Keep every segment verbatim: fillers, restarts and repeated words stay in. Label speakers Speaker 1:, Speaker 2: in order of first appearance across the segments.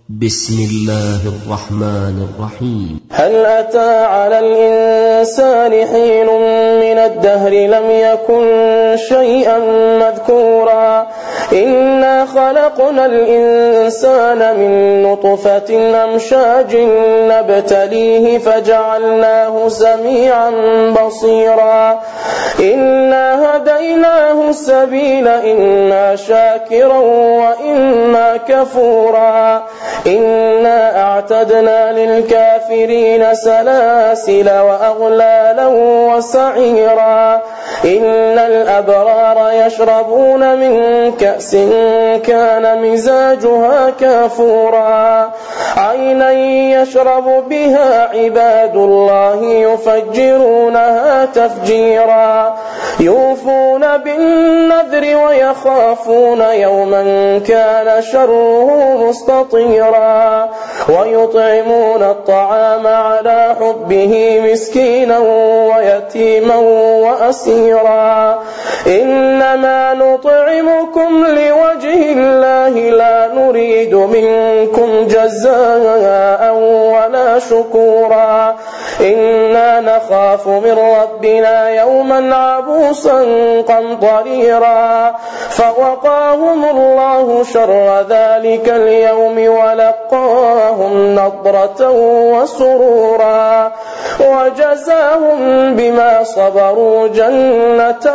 Speaker 1: بسم الله الرحمن الرحيم.
Speaker 2: هل أتى على الإنسان حين من الدهر لم يكن شيئا مذكورا إنا خلقنا الإنسان من نطفة أمشاج نبتليه فجعلناه سميعا بصيرا إنا هديناه السبيل إما شاكرا وإما كفورا إنا أعتدنا للكافرين سلاسل وأغلالا وسعيرا إن الأبرار يشربون من كأس كان مزاجها كافورا عينا يشرب بها عباد الله يفجرونها تفجيرا يوفون بالنذر ويخافون يوما كان شره مستطيرا ويطعمون الطعام على حبه مسكينا ويتيما وأسيرا إنما نطعمكم لوجه الله لا نريد منكم جزاء ولا شكورا إنا نخاف من ربنا يوما عبوسا قمطريرا فوقاهم الله شر ذلك اليوم ولقاهم نضرة وسرورا وجزاهم بما صبروا جنة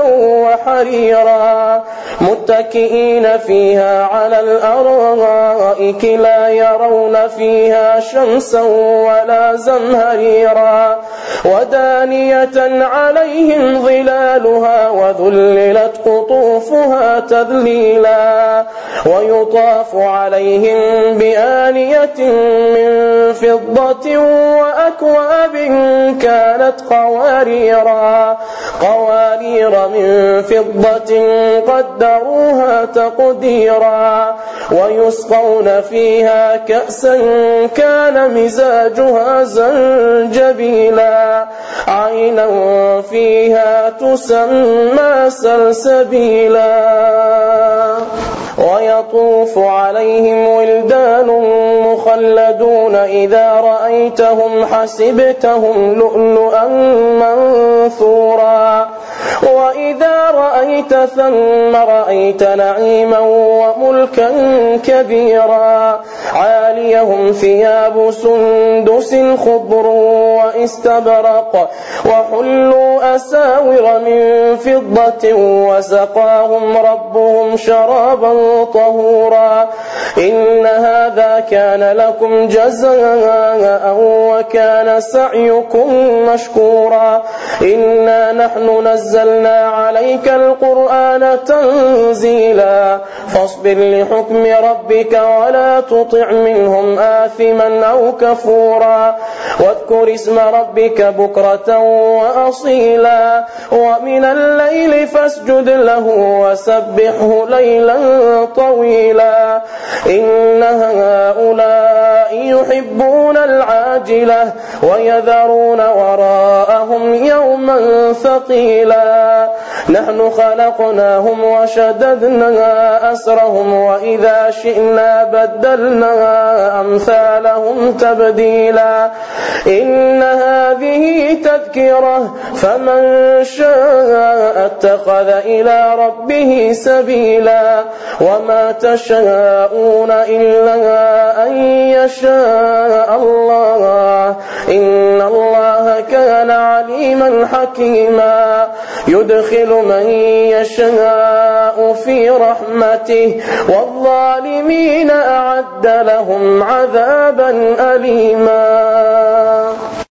Speaker 2: وحريرا متكئين فيها على الأرائك لا يرون فيها شمسا ولا زمهريرا ودانية عليهم ظلالها وذللت قطوفها تذليلا ويطاف عليهم بآنية من فضة وأكواب كانت قواريرا قوارير من فضة قدروها تقديرا ويسقون فيها كأسا كان مزاجها زنجبيلا عينا فيها تسمى سلسبيلا ويطوف عليهم ولدان مخلدون إذا رأيتهم حسبتهم لؤلؤا منثورا وإذا رأيت ثم رأيت نعيما وملكا كبيرا عاليهم ثياب سندس خضر واستبرق وحلوا أساور من فضة وسقاهم ربهم شرابا طهورا إن هذا كان لكم جزاء وكان سعيكم مشكورا إنا نحن نزلنا عليك القرآن تنزيلا فاصبر لحكم ربك ولا تطع منهم آثما أو كفورا واذكر اسم ربك بكرة وأصيلا ومن الليل فاسجد له وسبحه ليلا طويلا إن هؤلاء يحبون العاجلة ويذرون وراءهم يوما ثقيلا نحن خلقناهم وشددنا أسرهم وإذا شئنا بدلنا أمثالهم تبديلا إن هذه تذكرة فمن شاء اتخذ إلى ربه سبيلا وما تشاءون إلا أن يشاء الله إن الله كان عليما حكيما يدخل من يشاء في رحمته والظالمين أعد لهم عذابا أليما.